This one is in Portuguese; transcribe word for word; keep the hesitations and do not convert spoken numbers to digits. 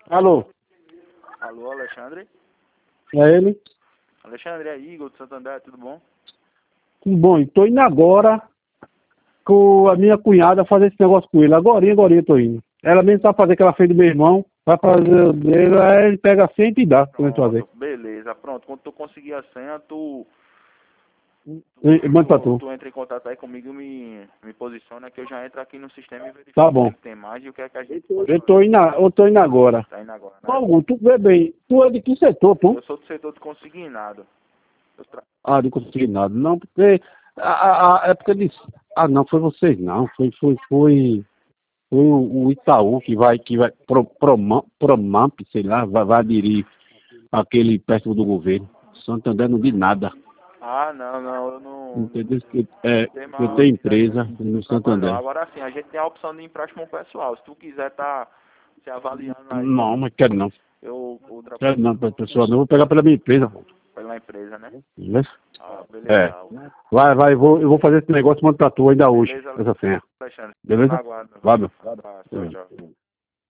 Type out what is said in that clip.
Alô? Alô, Alexandre? É ele? Alexandre, é Igor do Santander, tudo bom? Tudo bom, estou indo agora com a minha cunhada fazer esse negócio com ele. Agora, agora eu tô indo. Ela mesmo sabe fazer aquela feira do meu irmão, vai fazer o dele, aí ele pega a senha e dá pra gente fazer. Pronto, beleza, pronto. Quando tu conseguir a senha, tu, E- Manda pra tu, tu. tu entra em contato aí comigo e me, me posiciona que eu já entro aqui no sistema e verifico Tá bom. o que tem mais e o que é que a gente pode Eu tô indo, a- eu tô indo agora. tá indo agora, né? Paulo, tu vê bem, tu é de que setor, tu? Eu sou do setor de consignado. Eu tra... Ah, de consignado. Não, porque a, a, a época de... Ah, não, foi vocês não. Foi, foi, foi, foi o, o Itaú que vai, que vai, pro, Promam- Promamp, sei lá, vai, vai aderir aquele perto do governo. Santander não diz nada. Ah, não, não, eu não... Entendeu? Que, é, Tem eu mal, tenho empresa no não. Santander. Agora sim, a gente tem a opção de empréstimo pessoal. Se tu quiser tá se avaliando aí, Não, mas quero não. eu outra Quero não, pessoal, não. Vou pegar pela minha empresa, pô. pela empresa, né? Beleza? Ah, É. beleza. Vai, vai, eu vou, eu vou fazer esse negócio, mando pra tu ainda hoje, Beleza, essa senha. Alexandre. Beleza? Aguardo. Vai, meu. Abraço. Tchau, tchau.